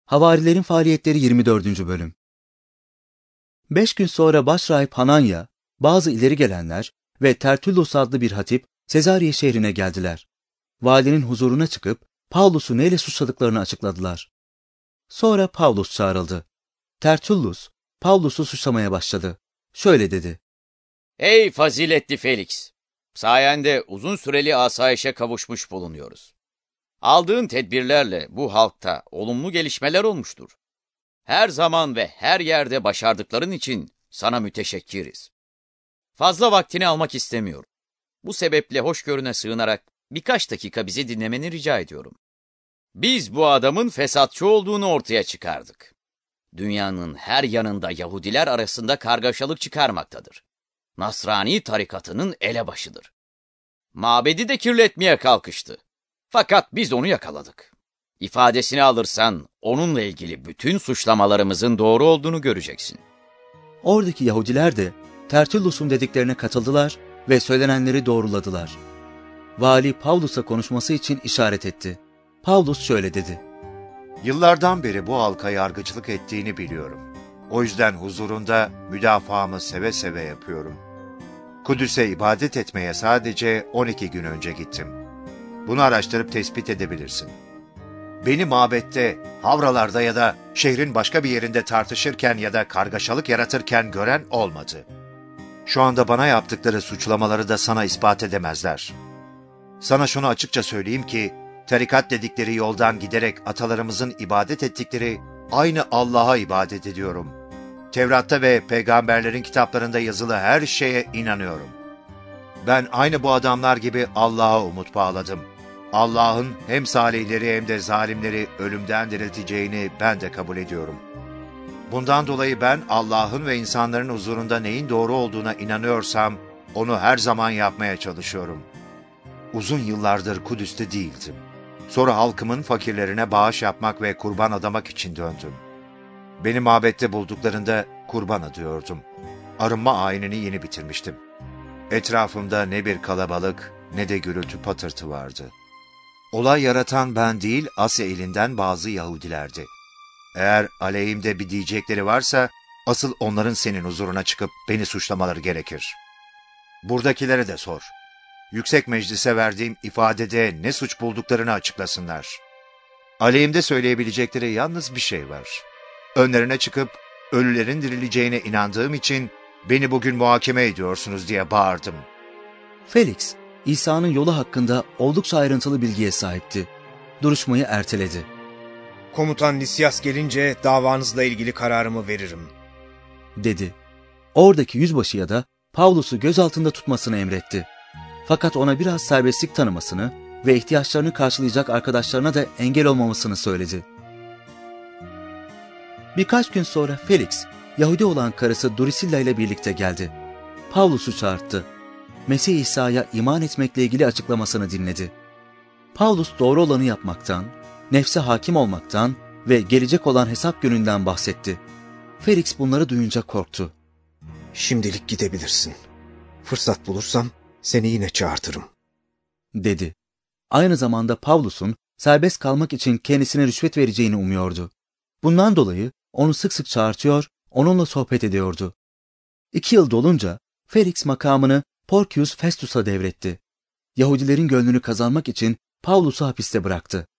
Havarilerin Faaliyetleri 24. Bölüm. 5 gün sonra başrahip Hananya, bazı ileri gelenler ve Tertullus adlı bir hatip Sezarye şehrine geldiler. Valinin huzuruna çıkıp Pavlus'u neyle suçladıklarını açıkladılar. Sonra Pavlus çağrıldı. Tertullus, Pavlus'u suçlamaya başladı. Şöyle dedi: Ey faziletli Felix! Sayende uzun süreli asayişe kavuşmuş bulunuyoruz. Aldığın tedbirlerle bu halkta olumlu gelişmeler olmuştur. Her zaman ve her yerde başardıkların için sana müteşekkiriz. Fazla vaktini almak istemiyorum. Bu sebeple hoşgörüne sığınarak birkaç dakika bizi dinlemeni rica ediyorum. Biz bu adamın fesatçı olduğunu ortaya çıkardık. Dünyanın her yanında Yahudiler arasında kargaşalık çıkarmaktadır. Nasrani tarikatının elebaşıdır. Mabedi de kirletmeye kalkıştı. Fakat biz onu yakaladık. İfadesini alırsan onunla ilgili bütün suçlamalarımızın doğru olduğunu göreceksin. Oradaki Yahudiler de Tertullus'un dediklerine katıldılar ve söylenenleri doğruladılar. Vali Pavlus'a konuşması için işaret etti. Pavlus şöyle dedi: Yıllardan beri bu halka yargıçlık ettiğini biliyorum. O yüzden huzurunda müdafaamı seve seve yapıyorum. Kudüs'e ibadet etmeye sadece 12 gün önce gittim. Bunu araştırıp tespit edebilirsin. Beni mabette, havralarda ya da şehrin başka bir yerinde tartışırken ya da kargaşalık yaratırken gören olmadı. Şu anda bana yaptıkları suçlamaları da sana ispat edemezler. Sana şunu açıkça söyleyeyim ki, tarikat dedikleri yoldan giderek atalarımızın ibadet ettikleri aynı Allah'a ibadet ediyorum. Tevrat'ta ve peygamberlerin kitaplarında yazılı her şeye inanıyorum. Ben aynı bu adamlar gibi Allah'a umut bağladım. Allah'ın hem salihleri hem de zalimleri ölümden dirilteceğini ben de kabul ediyorum. Bundan dolayı ben Allah'ın ve insanların huzurunda neyin doğru olduğuna inanıyorsam, onu her zaman yapmaya çalışıyorum. Uzun yıllardır Kudüs'te değildim. Sonra halkımın fakirlerine bağış yapmak ve kurban adamak için döndüm. Beni mabette bulduklarında kurban adıyordum. Arınma ayinini yeni bitirmiştim. Etrafımda ne bir kalabalık ne de gürültü patırtı vardı. Olay yaratan ben değil, Asya elinden bazı Yahudilerdi. Eğer aleyhimde bir diyecekleri varsa, asıl onların senin huzuruna çıkıp beni suçlamaları gerekir. Buradakilere de sor. Yüksek Meclis'e verdiğim ifadede ne suç bulduklarını açıklasınlar. Aleyhimde söyleyebilecekleri yalnız bir şey var. Önlerine çıkıp ölülerin dirileceğine inandığım için beni bugün muhakeme ediyorsunuz diye bağırdım. Felix, İsa'nın yolu hakkında oldukça ayrıntılı bilgiye sahipti. Duruşmayı erteledi. Komutan Lisyas gelince davanızla ilgili kararımı veririm, dedi. Oradaki yüzbaşıya da Pavlus'u gözaltında tutmasını emretti. Fakat ona biraz serbestlik tanımasını ve ihtiyaçlarını karşılayacak arkadaşlarına da engel olmamasını söyledi. Birkaç gün sonra Felix, Yahudi olan karısı Drusilla ile birlikte geldi. Pavlus'u çağırttı. Mesih İsa'ya iman etmekle ilgili açıklamasını dinledi. Pavlus doğru olanı yapmaktan, nefse hakim olmaktan ve gelecek olan hesap gününden bahsetti. Felix bunları duyunca korktu. Şimdilik gidebilirsin. Fırsat bulursam seni yine çağırtırım, dedi. Aynı zamanda Pavlus'un serbest kalmak için kendisine rüşvet vereceğini umuyordu. Bundan dolayı onu sık sık çağırtıyor, onunla sohbet ediyordu. 2 yıl dolunca Felix makamını Porcius Festus'a devretti. Yahudilerin gönlünü kazanmak için Pavlus'u hapiste bıraktı.